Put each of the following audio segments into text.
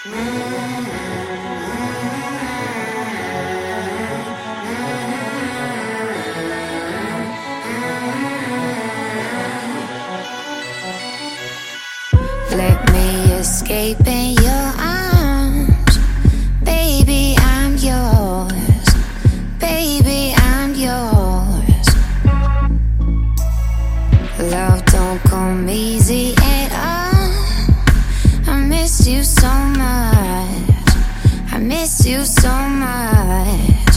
Let me escape in your arms. Baby, I'm yours. Baby, I'm yours. Love don't come easy at all. I miss you so much. I miss you so much.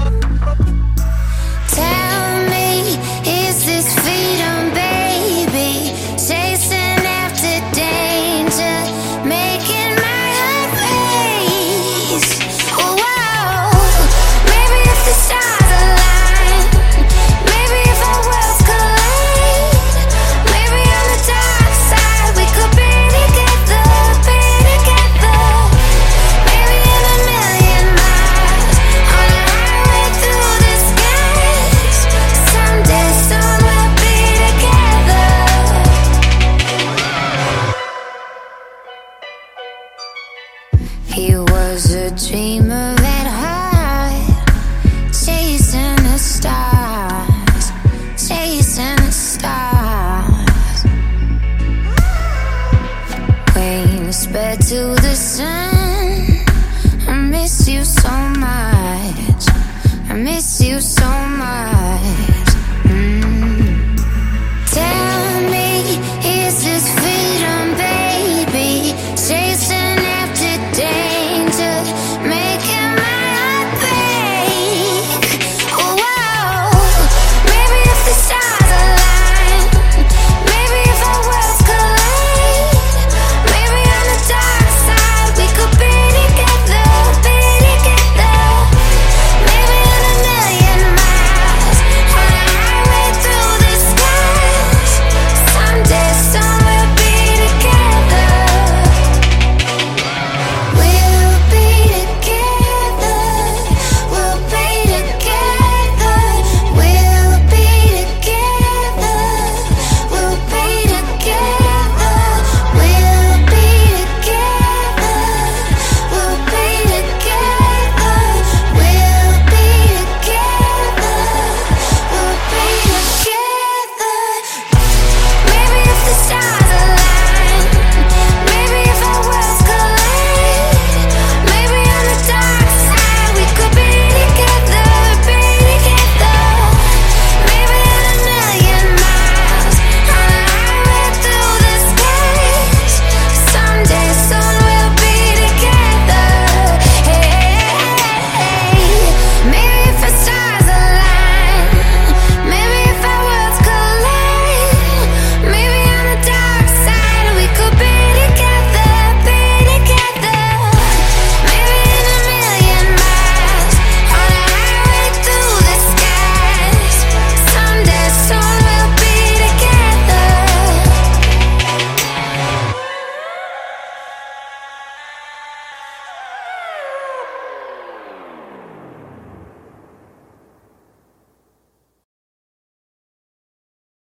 Tell me, is this freedom, baby? Chasing after danger, making my heart race. Whoa, maybe if the stars align, maybe if our worlds collide, maybe on the dark side we could be together, be together. Maybe in a million miles, on a highway through the skies, someday soon we'll be together. He was a dreamer at heart, chasing the stars, chasing the stars. Wings spread to the sun. I miss you so much. I miss you so